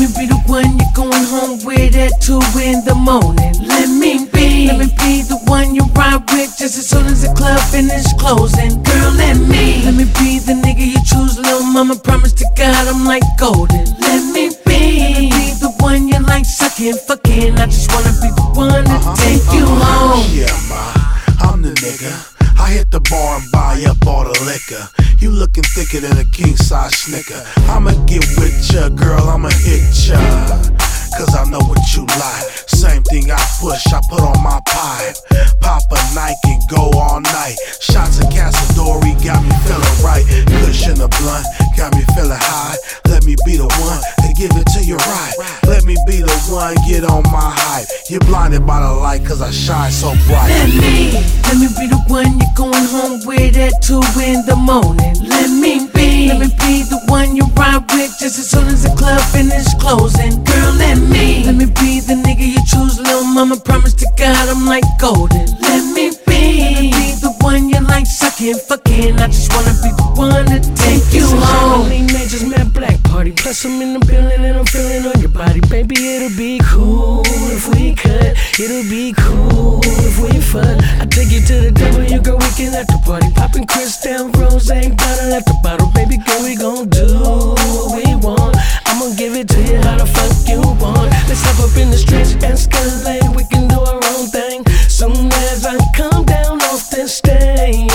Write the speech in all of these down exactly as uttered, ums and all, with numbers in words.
me be the one you're going home with at two in the morning. Let me be, let me be the one you ride with just as soon as the club finish closing. Girl, let me, let me be the nigga you choose. Little mama, promise to God I'm like golden. Let me be, let me be the one you like sucking, fucking. I just wanna be the one to uh-huh, take uh-huh. you home. Yeah, ma, I'm the nigga. I hit the bar and buy up all the liquor. You looking thicker than a king-size snicker. I'ma get with ya, girl, I'ma hit ya, cause I know what you like. Same thing I push, I put on my pipe. Pop a Nike and go all night. Shots of Casadori got me feeling right. Kush in the blunt got me feeling high. Let me be the one to give it to you right. Let me be the one, get on my hype. You're blinded by the light cause I shine so bright. Let me, let me be the one you're going home with at two in the morning. Let me be, let me be the one you ride with just as soon as the club finish closing. Girl, let me, let me be the nigga you choose. Little mama, promise to God I'm like golden. Let me be, let me be the one you like sucking, fucking. I just wanna be the one to take you home. Just met black party, plus I'm in the building and I'm feeling on your body. Baby, it'll be cool if we could. It'll be cool if we fuck. I take you to the devil, you go weekend at the party. Popping Cristal, rose, bottle at the bottle. Baby girl, we gon' do what we want. I'ma give it to you how the fuck you want. Let's hop up in the streets, escalate, we can do our own thing. Soon as I come down off the stage,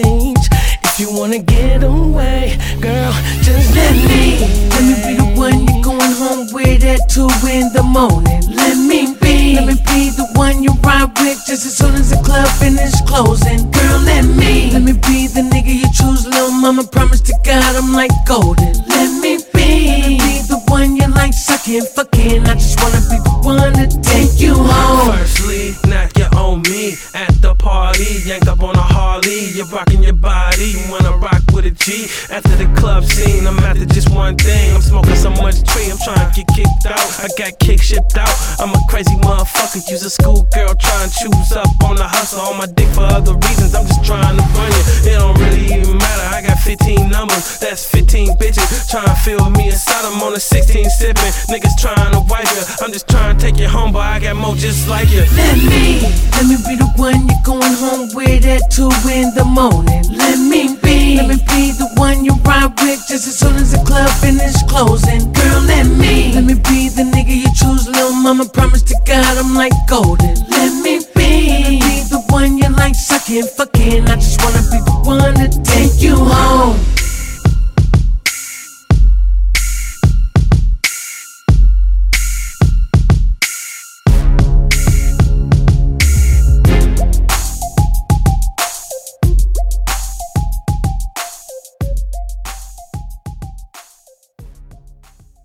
if you wanna get away, girl, just let me. Let me be the one you're going home with at two in the morning. Let me be, let me be the one you ride with just as soon as the club finish closing. Girl, let me, let me be the nigga you choose. Little mama, promise to God I'm like golden. Let me be, let me be the one you like sucking, fucking. I just wanna be the one to take you home. Firstly, now you own me at the party. Yanked up on a Harley, you're rocking your body. You wanna rock with a G. After the club scene, I'm after just one thing. I'm smoking so much tree, I'm trying to get kicked out. I got kick shipped out. I'm a crazy motherfucker. Use a schoolgirl trying to choose up on the hustle. On my dick for other reasons. I'm just trying to run you. It don't really even matter. I got fifteen numbers, that's fifteen bitches. Trying to feel me inside. I'm on a sixteen sipping. Niggas trying to wipe you. I'm just trying to take you home, but I got more just like you. Let me, let me be the one you're going home with at two in the morning. Let me be, let me be the one you ride with just as soon as the club finish closing. Girl, let me, let me be the nigga you choose. Little mama, promise to God I'm like golden. Let me be, let me be the one you like sucking, fucking. I just wanna be the one to take you home.